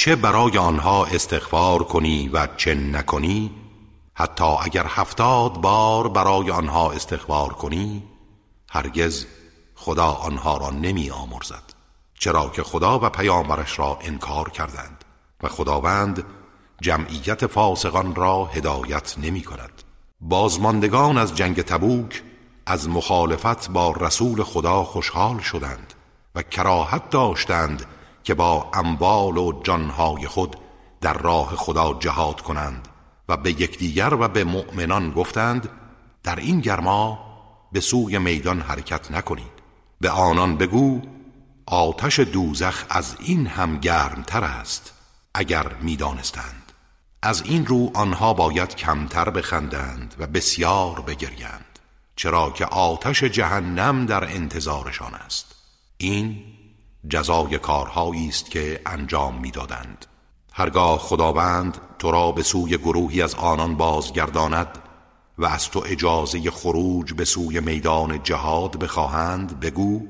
چه برای آنها استغفار کنی و چه نکنی، حتی اگر 70 بار برای آنها استغفار کنی، هرگز خدا آنها را نمی آمرزد، چرا که خدا و پیامبرش را انکار کردند و خداوند جمعیت فاسقان را هدایت نمی کند. بازماندگان از جنگ تبوک از مخالفت با رسول خدا خوشحال شدند و کراهت داشتند که با اموال و جانهای خود در راه خدا جهاد کنند و به یکدیگر و به مؤمنان گفتند در این گرما به سوی میدان حرکت نکنید. به آنان بگو آتش دوزخ از این هم گرمتر است اگر میدانستند. از این رو آنها باید کمتر بخندند و بسیار بگریند، چرا که آتش جهنم در انتظارشان است. این جزای کارهایی است که انجام میدادند. هرگاه خداوند تو را به سوی گروهی از آنان بازگرداند و از تو اجازه خروج به سوی میدان جهاد بخواهند، بگو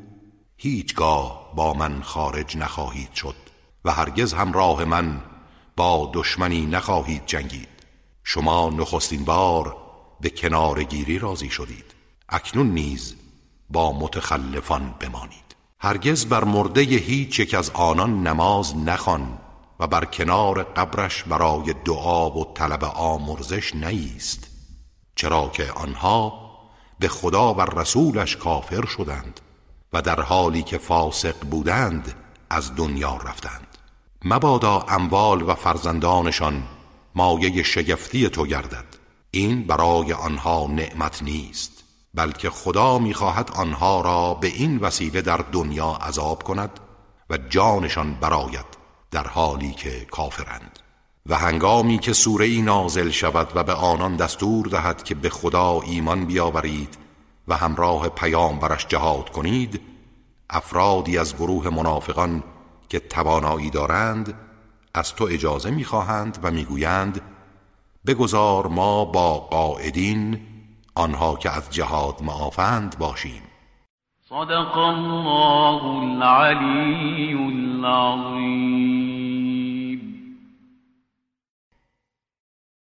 هیچگاه با من خارج نخواهید شد و هرگز همراه من با دشمنی نخواهید جنگید. شما نخستین بار به کنارگیری راضی شدید، اکنون نیز با متخلفان بمانید. هرگز بر مرده هیچ یک از آنان نماز نخوان و بر کنار قبرش برای دعا و طلب آمرزش نیست، چرا که آنها به خدا و رسولش کافر شدند و در حالی که فاسق بودند از دنیا رفتند. مبادا اموال و فرزندانشان مایه شگفتی تو گردد. این برای آنها نعمت نیست، بلکه خدا می‌خواهد آنها را به این وسیله در دنیا عذاب کند و جانشان برآید در حالی که کافرند. و هنگامی که سوره‌ای نازل شود و به آنان دستور دهد که به خدا ایمان بیاورید و همراه پیامبرش جهاد کنید، افرادی از گروه منافقان که توانایی دارند از تو اجازه می‌خواهند و می‌گویند بگذار ما با قاعدین، آنها که از جهاد معافند، باشیم. صدق الله العلی العظیم.